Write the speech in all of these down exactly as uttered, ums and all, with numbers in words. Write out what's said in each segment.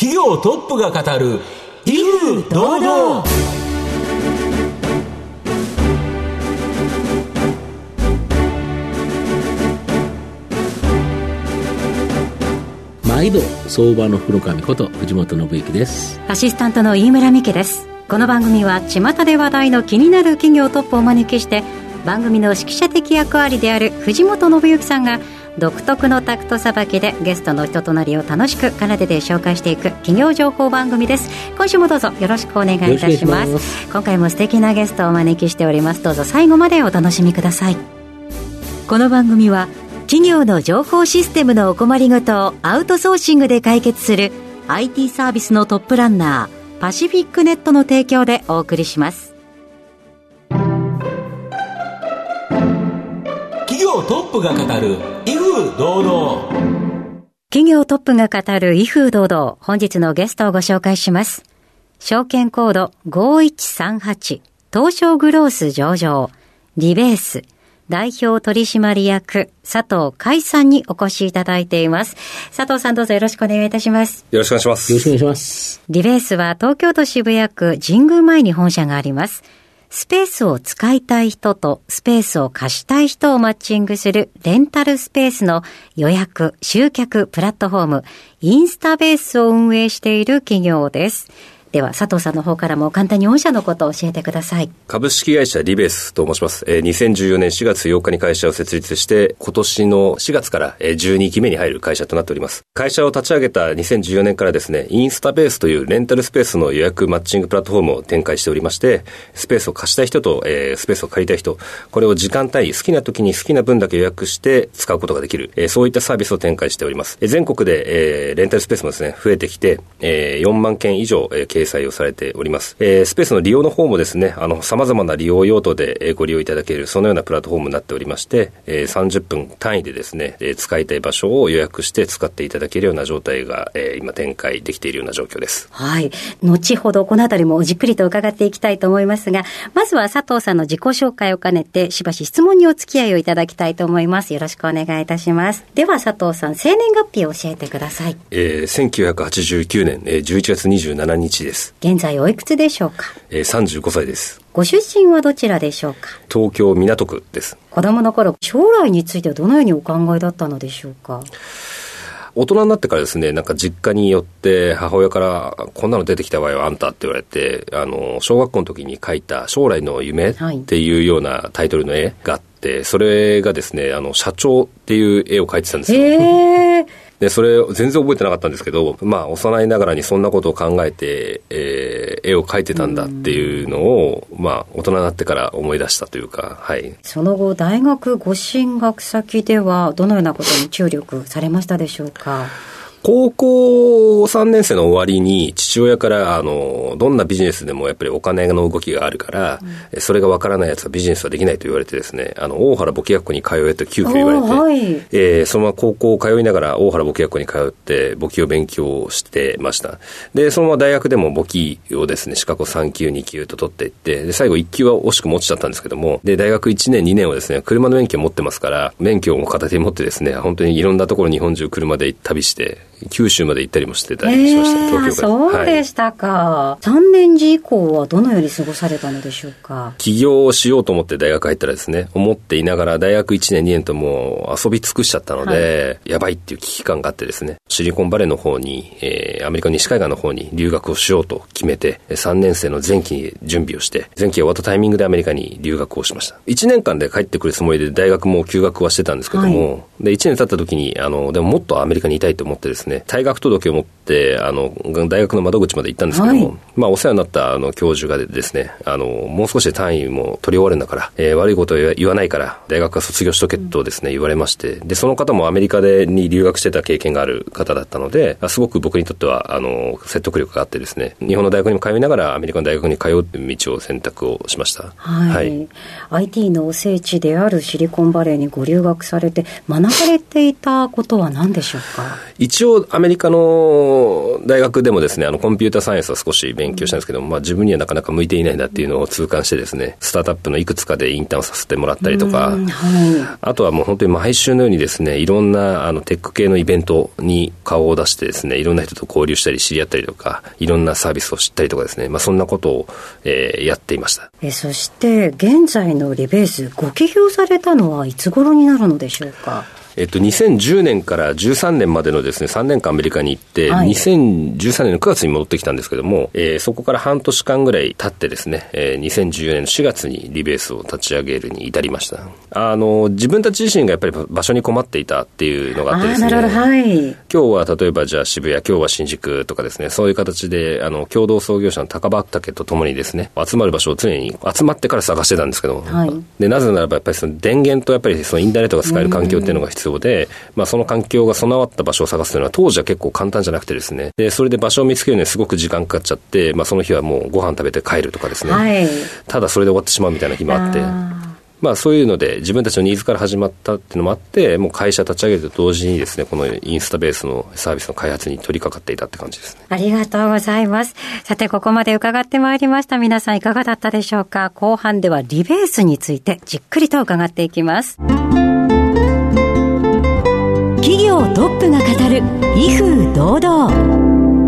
企業トップが語る威風堂々。 毎度相場の福の神こと藤本信之です。 アシスタントの飯村美希です。この番組は巷で話題の気になる企業トップをお招きして、番組の指揮者的役割である藤本信之さんが独特のタクトさばきでゲストの人となりを楽しく奏でて紹介していく企業情報番組です。今週もどうぞよろしくお願いいたします。ます。今回も素敵なゲストをお招きしております。どうぞ最後までお楽しみください。この番組は企業の情報システムのお困りごとをアウトソーシングで解決する アイティー サービスのトップランナーパシフィックネットの提供でお送りします。 企業トップが語る威風堂々。 企業トップが語る威風堂々。本日のゲストをご紹介します。証券コードごいちさんはち東証グロース上場リベース代表取締役佐藤海さんにお越しいただいています。佐藤さん、どうぞよろしくお願いいたします。 よろしくお願いします。 よろしくお願いします。 リベースは東京都渋谷区神宮前に本社があります。スペースを使いたい人とスペースを貸したい人をマッチングするレンタルスペースの予約・集客プラットフォームインスタベースを運営している企業です。では佐藤さんの方からも簡単に御社のことを教えてください。 株式会社リベースと申します。えー、にせんじゅうよねんしがつようかに会社を設立して今年のしがつからじゅうにきめに入る会社となっております。会社を立ち上げたにせんじゅうよねんからですね、インスタベースというレンタルスペースの予約マッチングプラットフォームを展開しておりまして、スペースを貸したい人と、えー、スペースを借りたい人、これを時間単位好きな時に好きな分だけ予約して使うことができる、えー、そういったサービスを展開しております。えー、全国で、えー、レンタルスペースもですね増えてきて、えー、よんまんけん以上、えー、掲載をされております。えー、スペースの利用の方もですね、あの様々な利用用途でご利用いただけるそのようなプラットフォームになっておりまして、えー、さんじゅっぷん単位でですね、えー、使いたい場所を予約して使っていただけるような状態が、えー、今展開できているような状況です。 はい。後ほどこのあたりもじっくりと伺っていきたいと思いますが、まずは佐藤さんの自己紹介を兼ねてしばし質問にお付き合いをいただきたいと思います。よろしくお願いいたします。では佐藤さん、生年月日を教えてください。 えー、せんきゅうひゃくはちじゅうきゅうねん、えー、じゅういちがつにじゅうしちにちです。 現在おいくつでしょうか？ えー、さんじゅうごさいです。 ご出身はどちらでしょうか？ 東京港区です。 子供の頃、将来についてはどのようにお考えだったのでしょうか？ 大人になってからですね、なんか実家によって母親からこんなの出てきたわよあんたって言われて、あの小学校の時に描いた将来の夢っていうようなタイトルの絵があって、はい、それがですね、あの社長っていう絵を描いてたんですよ。へー。でそれ全然覚えてなかったんですけど、まあ幼いながらにそんなことを考えて、えー、絵を描いてたんだっていうのを、まあ大人になってから思い出したというか、はい。 その後大学ご進学先ではどのようなことに注力されましたでしょうか？ 高校さんねんせいの終わりに父親からあのどんなビジネスでもやっぱりお金の動きがあるから、うん、それがわからないやつはビジネスはできないと言われてですね、あの大原簿記学校に通えと急遽言われて、はい、えー、そのまま高校を通いながら大原簿記学校に通って簿記を勉強してました。でそのまま大学でも簿記をですね資格をさんきゅうにきゅうと取っていって、で最後いっきゅうは惜しくも落ちちゃったんですけども、で大学いちねんにねんはですね車の免許を持ってますから、免許を片手に持ってですね本当にいろんなところ日本中車で旅して九州まで行ったりもしてたりしました、えー、東京から。 そうでしたか、はい、さんねんじ以降はどのように過ごされたのでしょうか？ 起業をしようと思って大学入ったらですね、思っていながら大学いちねんにねんともう遊び尽くしちゃったので、はい、やばいっていう危機感があってですね、シリコンバレーの方に、えー、アメリカの西海岸の方に留学をしようと決めて、さんねんせいの前期に準備をして、前期が終わったタイミングでアメリカに留学をしました。いちねんかんで帰ってくるつもりで大学も休学はしてたんですけども、はい、でいちねん経った時にあのでももっとアメリカにいたいと思ってですね、退学届を持ってあの大学の窓口まで行ったんですけども、はい、まあ、お世話になったあの教授がですね、あのもう少しで単位も取り終わるんだから、えー、悪いことを言わないから大学は卒業しとけとですね、うん、言われまして、でその方もアメリカでに留学してた経験がある方だったので、すごく僕にとってはあの説得力があってですね、日本の大学にも通いながらアメリカの大学に通うという道を選択をしました。 はい、はい、アイティー の聖地であるシリコンバレーにご留学されて学ばれていたことは何でしょうか？ 一応アメリカの大学でもですね、あのコンピューターサイエンスは少し勉強したんですけども、まあ、自分にはなかなか向いていないんだっていうのを痛感してですね、スタートアップのいくつかでインターンさせてもらったりとか、はい、あとはもう本当に毎週のようにですね、いろんなあのテック系のイベントに顔を出してですね、いろんな人と交流したり知り合ったりとか、いろんなサービスを知ったりとかですね、まあ、そんなことを、えー、やっていました。 えそして現在のリベース、ご起業されたのはいつ頃になるのでしょうか。 えっと、にせんじゅうねんからじゅうさんねんまでのですね、さんねんかんアメリカに行って、はい、にせんじゅうさんねんのくがつに戻ってきたんですけども、えー、そこから半年間ぐらい経ってですね、えー、にせんじゅうよねんのしがつにリベースを立ち上げるに至りました。あの、自分たち自身がやっぱり場所に困っていたっていうのがあってですね、 あ、なるほど、はい、 今日は例えばじゃあ渋谷、今日は新宿とかですね、そういう形で、あの、共同創業者の高畑とともにですね、集まる場所を常に集まってから探してたんですけども、はい、で、なぜならばやっぱりその電源とやっぱりそのインターネットが使える環境っていうのが必要で、まあその環境が備わった場所を探すというのは当時は結構簡単じゃなくてですね、でそれで場所を見つけるのにすごく時間かかっちゃって、まあその日はもうご飯食べて帰るとかですね、はい、ただそれで終わってしまうみたいな日もあって、まあそういうので自分たちのニーズから始まったっていうのもあって、もう会社立ち上げると同時にですね、このインスタベースのサービスの開発に取り掛かっていたって感じですね。 ありがとうございます。さてここまで伺ってまいりました。皆さんいかがだったでしょうか。後半ではリベースについてじっくりと伺っていきます。企業トップが語る威風堂々。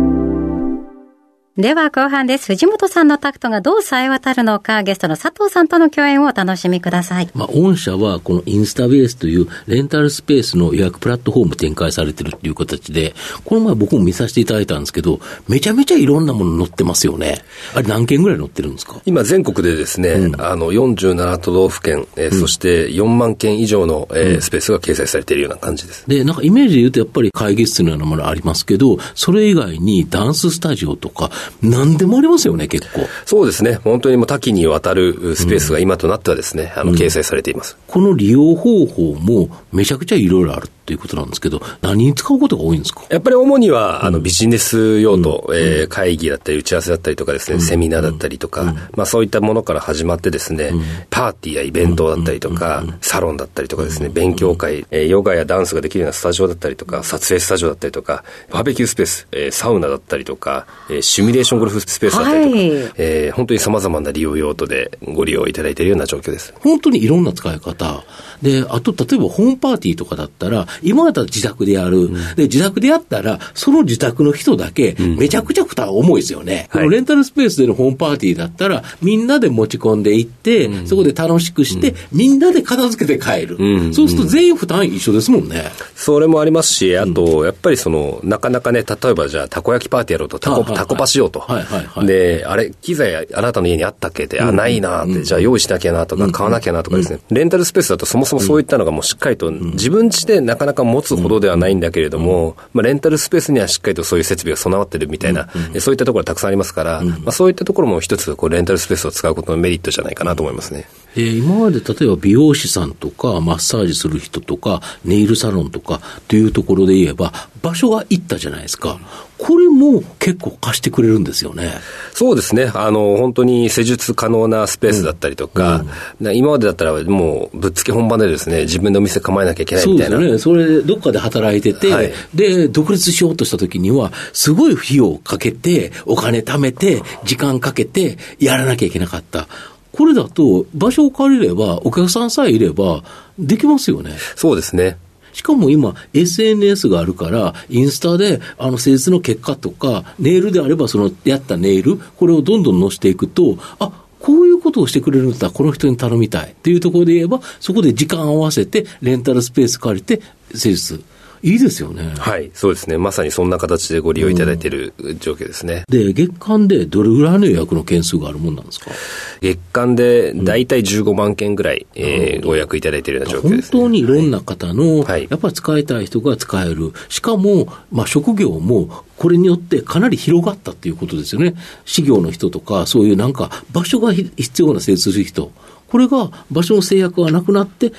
では後半です。藤本さんのタクトがどう冴え渡るのか、ゲストの佐藤さんとの共演をお楽しみください。 まあ、御社はこのインスタベースというレンタルスペースの予約プラットフォーム展開されてるっていう形で、この前僕も見させていただいたんですけど、めちゃめちゃいろんなもの載ってますよね。あれ何件ぐらい載ってるんですか？ 今全国でですね、うん、あのよんじゅうなな都道府県、えーうん、そしてよんまんけん以上の、えーうん、スペースが掲載されているような感じです。 で、なんかイメージで言うとやっぱり会議室のようなものありますけど、それ以外にダンススタジオとか何でもありますよね、結構。 そうですね。本当にもう多岐にわたるスペースが今となってはですね、うん、あの掲載されています。 この利用方法もめちゃくちゃいろいろあるということなんですけど、何に使うことが多いんですか？ やっぱり主には、うん、あのビジネス用途、うんえー、会議だったり打ち合わせだったりとかですね、うん、セミナーだったりとか、うんまあ、そういったものから始まってですね、うん、パーティーやイベントだったりとか、うん、サロンだったりとかですね、勉強会、えー、ヨガやダンスができるようなスタジオだったりとか、撮影スタジオだったりとか、バーベキュースペース、えー、サウナだったりとか、えー、シミュレーションゴルフスペースだったりとか、はいえー、本当に様々な利用用途でご利用いただいているような状況です。 本当にいろんな使い方で、あと例えばホームパーティーとかだったら、今だったら自宅でやる、うん、で自宅でやったらその自宅の人だけめちゃくちゃ負担重いですよね、うん、このレンタルスペースでのホームパーティーだったらみんなで持ち込んでいって、うん、そこで楽しくして、うん、みんなで片付けて帰る、うん、そうすると全員負担一緒ですもんね。 それもありますし、あとやっぱりそのなかなかね、例えばじゃあたこ焼きパーティーやろうとタコ、タコパしようと、はいはいはい、であれ機材あなたの家にあったっけって、うん、あないなって、うん、じゃあ用意しなきゃなとか、うん、買わなきゃなとかですね、うん、レンタルスペースだとそもそもそういったのがもうしっかりと、うん、自分家でなかなか持つほどではないんだけれども、うんまあ、レンタルスペースにはしっかりとそういう設備が備わってるみたいな、うん、そういったところがたくさんありますから、うんまあ、そういったところも一つこうレンタルスペースを使うことのメリットじゃないかなと思いますね。 えー、今まで例えば美容師さんとかマッサージする人とかネイルサロンとかというところで言えば場所が行ったじゃないですか。これも結構貸してくれるんですよね。 そうですね。あの本当に施術可能なスペースだったりとか、うんうん、今までだったらもうぶっつけ本番でですね、自分でお店構えなきゃいけないみたいな。 そうですね。それでどっかで働いてて、はい、で独立しようとした時にはすごい費用をかけてお金貯めて時間かけてやらなきゃいけなかった。これだと場所を借りればお客さんさえいればできますよね。 そうですね。 しかも今 エスエヌエス があるからインスタであの施術の結果とかネイルであればそのやったネイルこれをどんどん載せていくと、あこういうことをしてくれるんだったらこの人に頼みたいっていうところで言えばそこで時間を合わせてレンタルスペース借りて施術いいですよね。 はい、そうですね。まさにそんな形でご利用いただいている状況ですね。 うん、で、月間でどれぐらいの予約の件数があるもんなんですか？ 月間でだいたいじゅうごまんけんぐらい、うんえー、ご予約いただいているような状況ですね。 本当にいろんな方の、はい、やっぱり使いたい人が使える。しかも、まあ、職業もこれによってかなり広がったっていうことですよね。事業の人とか、そういうなんか場所が必要な施術する人。これが場所の制約がなくなって、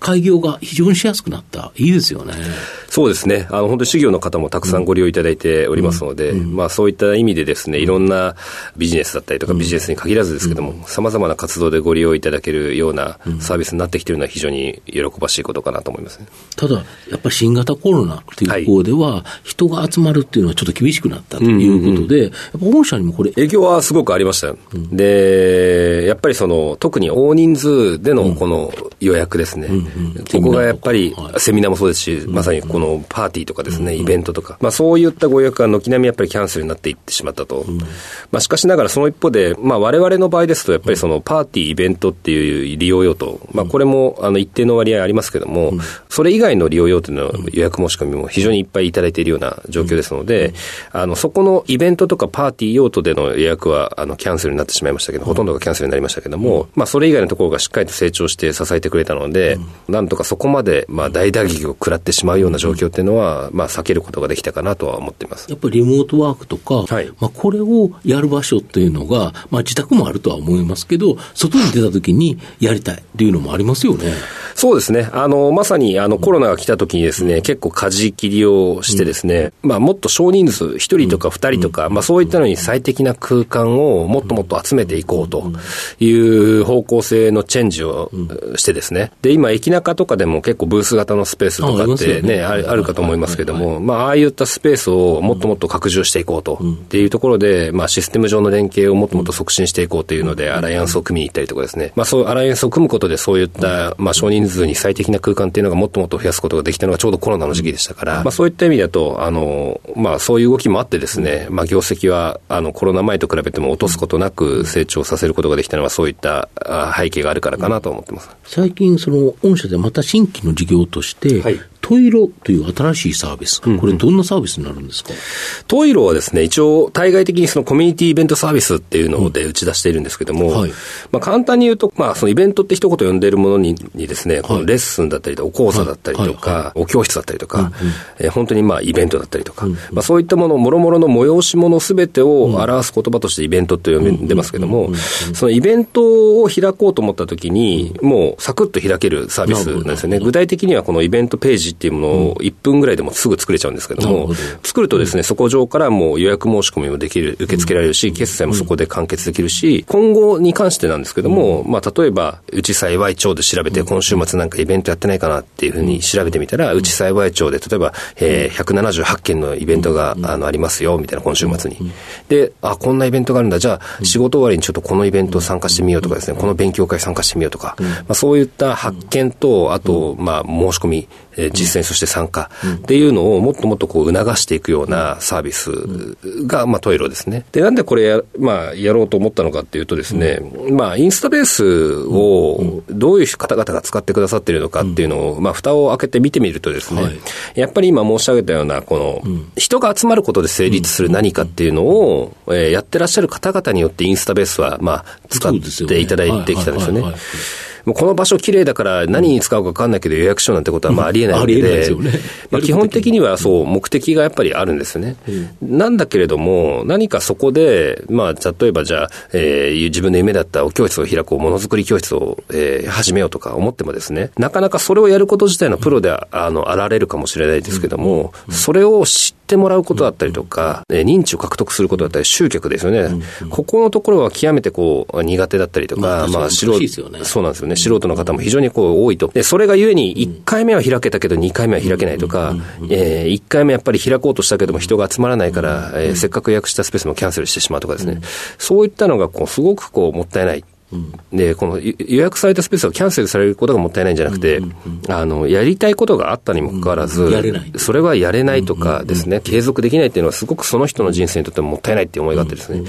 開業が非常にしやすくなった。いいですよね。 そうですね。あの、本当に事業の方もたくさんご利用いただいておりますので、うんうん、まあそういった意味でですね、いろんなビジネスだったりとか、ビジネスに限らずですけども、様々な活動でご利用いただけるようなサービスになってきているのは非常に喜ばしいことかなと思いますね。 ただ、やっぱり新型コロナっていう方では、人が集まるっていうのはちょっと厳しくなったということで、うんうんうん、やっぱ御社にもこれ影響はすごくありましたよ。うん、で、やっぱりその、特に大人数でのこの予約ですね。うんうんうん、ここがやっぱり、セミナーもそうですし、うんうん、まさにこのパーティーとかですね、イベントとか、まあそういったご予約が軒並みやっぱりキャンセルになっていってしまったと。うん、まあしかしながらその一方で、まあ我々の場合ですとやっぱりそのパーティー、イベントっていう利用用途、まあこれもあの一定の割合ありますけども、うん、それ以外の利用用途の予約申し込みも非常にいっぱいいただいているような状況ですので、うん、あのそこのイベントとかパーティー用途での予約はあのキャンセルになってしまいましたけど、ほとんどがキャンセルになりましたけども、うん、まあそれ以外のところがしっかりと成長して支えてくれたので、うん、なんとかそこまでまあ大打撃を食らってしまうような状況っていうのは、まあ避けることができたかなとは思っています。 やっぱりリモートワークとか、はい、まあこれをやる場所っていうのが、まあ自宅もあるとは思いますけど、外に出た時にやりたいっていうのもありますよね。 そうですね。あの、まさにあのコロナが来た時にですね、うん、結構舵切りをしてですね、うん、まあもっと少人数、一人とか二人とか、うん、まあそういったのに最適な空間をもっともっと集めていこうという方向性のチェンジをしてですね。で、今駅中とかでも結構ブース型のスペースとかってね、あ, ね あ, あるかと思いますけども、まあああいったスペースをもっともっと拡充していこうとっていうところで、まあシステム上の連携をもっともっと促進していこうというので、アライアンスを組みに行ったりとかですね。まあそうアライアンスを組むことでそういったまあ少人数に最適な空間っていうのがもっともっと増やすことができたのがちょうどコロナの時期でしたから、まあそういった意味だと、あの、まあそういう動きもあってですね、まあ業績はあのコロナ前と比べても落とすことなく成長させることができたのはそういった背景があるからかなと思ってます。 最近その御社でまた新規の事業として、はい、トイロという新しいサービス、これどんなサービスになるんですか？うんうん、 トイロはですね、一応対外的にそのコミュニティイベントサービスっていうので打ち出しているんですけども、うんはい、まあ簡単に言うと、まあそのイベントって一言呼んでいるものににですね、このレッスンだったりとか、お講座だったりとか、はいはいはい、お教室だったりとか、うんうんえー、本当にまあイベントだったりとか、うんうんまあそういったもの、もろもろの催し物すべてを表す言葉としてイベントって呼んでますけども、そのイベントを開こうと思った時に、もうサクッと開けるサービスなんですよね。具体的にはこのイベントページっていうものをいっぷんぐらいでもすぐ作れちゃうんですけども、作るとですね、そこ上からもう予約申し込みもできる、受け付けられるし、決済もそこで完結できるし、今後に関してなんですけども、まあ例えば、うち幸い町で調べて、今週末なんかイベントやってないかなっていうふうに調べてみたら、うち幸い町で例えば、えー、ひゃくななじゅうはちけんのイベントがあのありますよ、みたいな今週末に。で、あ、こんなイベントがあるんだ、じゃあ仕事終わりにちょっとこのイベント参加してみようとかですね、この勉強会参加してみようとか、まあそういった発見と、あと、まあ申し込み、えー、実践そして参加っていうのをもっともっとこう促していくようなサービスが、まあトイロですね。で、なんでこれや、まあやろうと思ったのかっていうとですね、まあインスタベースをどういう方々が使ってくださっているのかっていうのを、まあ蓋を開けて見てみるとですね、はい、やっぱり今申し上げたようなこの人が集まることで成立する何かっていうのを、えー、やってらっしゃる方々によってインスタベースはまあ使っていただいてきたんですよね。もうこの場所綺麗だから何に使うか分かんないけど予約しようなんてことはまあありえないので、うん、ありえないですよね。まあ基本的にはそう目的がやっぱりあるんですよね。うん、なんだけれども何かそこでまあ例えばじゃあ、えー、自分の夢だったお教室を開こうものづくり教室を、えー、始めようとか思ってもですね、なかなかそれをやること自体のプロではあのあられるかもしれないですけども、うん、それを知ってもらうことだったりとか、うん、認知を獲得することだったり集客ですよね。うん、ここのところは極めてこう苦手だったりとか、まあ、まあ素人、ね、そうなんですよね。素人の方も非常にこう多いと。で、それがゆえにいっかいめは開けたけどにかいめは開けないとか、えー、いっかいめやっぱり開こうとしたけども人が集まらないから、えー、せっかく予約したスペースもキャンセルしてしまうとかですね。そういったのがこうすごくこうもったいない。で、この予約されたスペースがキャンセルされることがもったいないんじゃなくて、うんうんうん、あの、やりたいことがあったにもかかわらず、うん、やれない。それはやれないとかですね、うんうんうん、継続できないっていうのはすごくその人の人生にとってももったいないっていう思いがあってですね、うんうん、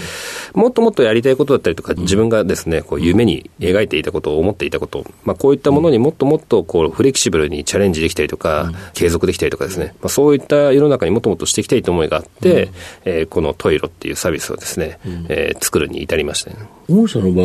もっともっとやりたいことだったりとか、自分がですね、こう夢に描いていたことを思っていたこと、まあこういったものにもっともっとこうフレキシブルにチャレンジできたりとか、うん、継続できたりとかですね、まあそういった世の中にもっともっとしていきたいという思いがあって、うん、えー、このトイロっていうサービスをですね、うん、えー、作るに至りましたね。 御社の場合、このそ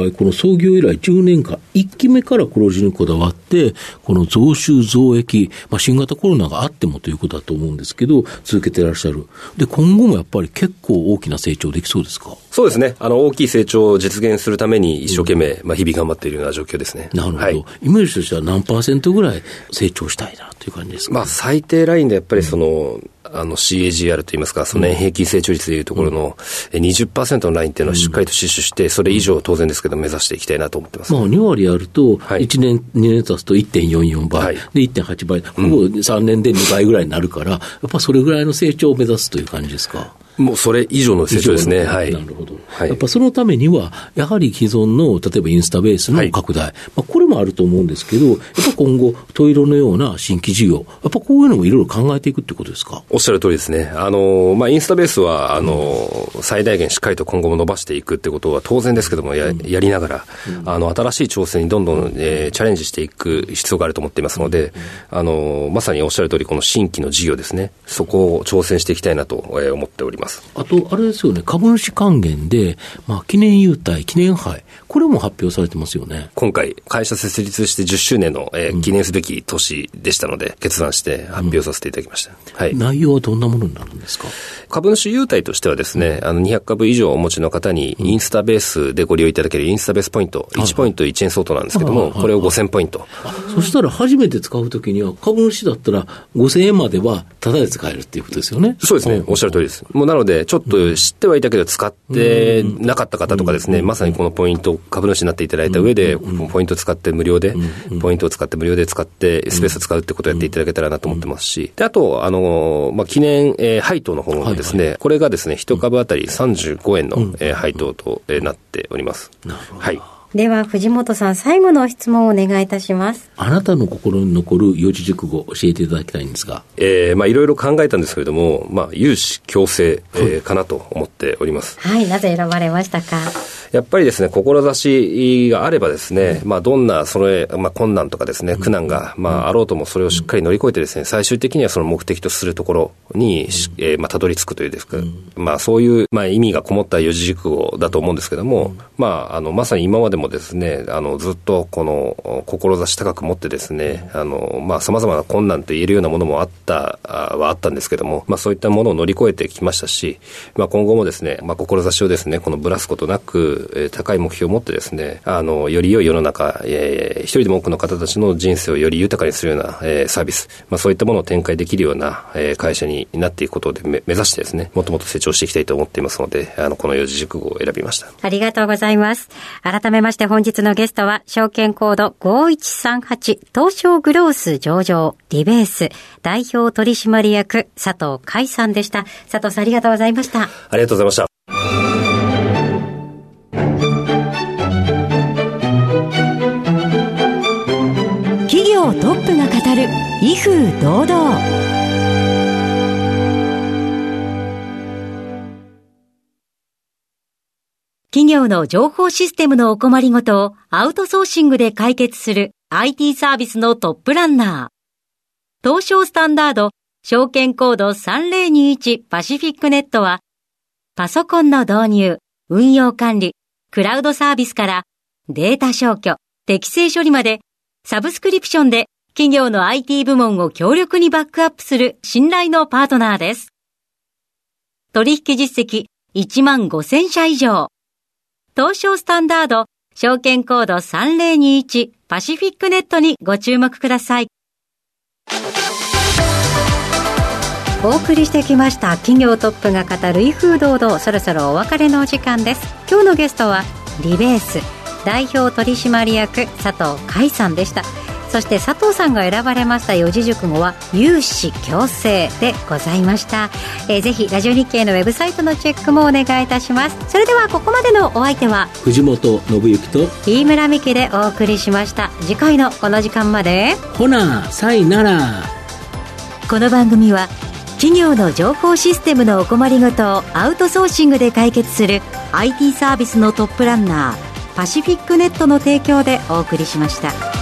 創業以来じゅうねんかん、いっきめから黒字にこだわって、この増収増益、まあ、新型コロナがあってもということだと思うんですけど、続けていらっしゃる。で、今後もやっぱり結構大きな成長できそうですか？ そうですね。あの、大きい成長を実現するために一生懸命、うん、まあ、日々頑張っているような状況ですね。 なるほど。 はい、 イメージとしては何パーセントぐらい成長したいなという感じですか？ まあ、最低ラインでやっぱりその、うん、あの シーエージーアール といいますか、その年平均成長率でいうところの にじゅっパーセント のラインっていうのはしっかりと死守して、それ以上当然ですけど目指していきたいなと思ってます。 まあ、に割やると、いちねん、にねん経つと いってんよんよん 倍、はい、で いってんはち 倍、ほぼさんねんでにばいぐらいになるから、やっぱそれぐらいの成長を目指すという感じですか？ もうそれ以上の成長ですね。はい。 なるほど。はい、やっぱそのためには、やはり既存の、例えばインスタベースの拡大、はい、まあ、これもあると思うんですけど、やっぱ今後、トイロのような新規事業、やっぱこういうのもいろいろ考えていくってことですか？ おっしゃる通りですね。あの、まあ、インスタベースは、あの、最大限しっかりと今後も伸ばしていくってことは当然ですけども、や、やりながら、うん、あの、新しい挑戦にどんどん、えー、チャレンジしていく必要があると思っていますので、あの、まさにおっしゃる通り、この新規の事業ですね、そこを挑戦していきたいなと思っております。 あと、あれですよね、株主還元で、まあ、記念優待、記念杯、これも発表されてますよね。 今回、会社設立してじゅっしゅうねんの、えー、記念すべき年でしたので、うん、決断して発表させていただきました。うん、はい。 内容はどんなものになるんですか？ 株主優待としてはですね、あのにひゃくかぶ以上お持ちの方に、インスタベースでご利用いただけるインスタベースポイント、いちポイントいちえん相当なんですけども、これをごせんポイント。 あ、そしたら初めて使うときには、株主だったらごせんえんまではタダで使えるっていうことですよね。 そうですね。おっしゃる通りです。もうなので、ちょっと知ってはいたけど使ってなかった方とかですね、まさにこのポイント、株主になっていただいた上で、ポイントを使って無料で、ポイントを使って無料で使って、スペースを使うってことをやっていただけたらなと思ってますし、で、あと、あの、まあ、記念、えー、配当の方もですね、はいはい、これがですね、一株当たりさんじゅうごえんの、えー、配当と、えー、なっております。 なるほど。 はい。 では藤本さん、最後の質問をお願いいたします。 あなたの心に残る四字熟語を教えていただきたいんですが、 えー、まあいろいろ考えたんですけれども、まあ有志共生、えー、かなと思っております。 はい、なぜ選ばれましたか？ やっぱりですね、志があればですね、まあどんなそれ、まあ困難とかですね、苦難が、まああろうともそれをしっかり乗り越えてですね、最終的にはその目的とするところに、えー、まあたどり着くというですか、まあそういう、まあ意味がこもった四字熟語だと思うんですけども、まああの、まさに今までもですね、あの、ずっとこの、志高く持ってですね、あの、まあ様々な困難と言えるようなものもあった、はあったんですけども、まあそういったものを乗り越えてきましたし、まあ今後もですね、まあ志をですね、このぶらすことなく、えー、高い目標を持ってですね、あの、より良い世の中、えー、一人でも多くの方たちの人生をより豊かにするような、えー、サービス、まあそういったものを展開できるような、えー、会社になっていくことで目指してですね、もっともっと成長していきたいと思っていますので、あの、この四字熟語を選びました。 ありがとうございます。改めまして本日のゲストは、証券コードごいちさんはち東証グロース上場リベース代表取締役佐藤海さんでした。佐藤さん、ありがとうございました。 ありがとうございました。 企業トップが語る威風堂々。企業の情報システムのお困りごとをアウトソーシングで解決する アイティー サービスのトップランナー。東証スタンダード証券コードさんぜろにいちパシフィックネットは、パソコンの導入、運用管理、クラウドサービスからデータ消去、適正処理まで、サブスクリプションで企業の アイティー 部門を強力にバックアップする信頼のパートナーです。取引実績いちまんごせんしゃ以上。東証スタンダード証券コードさんぜろにいちパシフィックネットにご注目ください。 お送りしてきました企業トップが語る威風堂々、そろそろお別れのお時間です。今日のゲストはリベース代表取締役佐藤海さんでした。そして佐藤さんが選ばれました四字熟語は有志共生でございました。えー、ぜひラジオ日経のウェブサイトのチェックもお願いいたします。それではここまでのお相手は藤本信之と飯村美希でお送りしました。次回のこの時間までほなさいなら。 この番組は企業の情報システムのお困りごとをアウトソーシングで解決する アイティー サービスのトップランナーパシフィックネットの提供でお送りしました。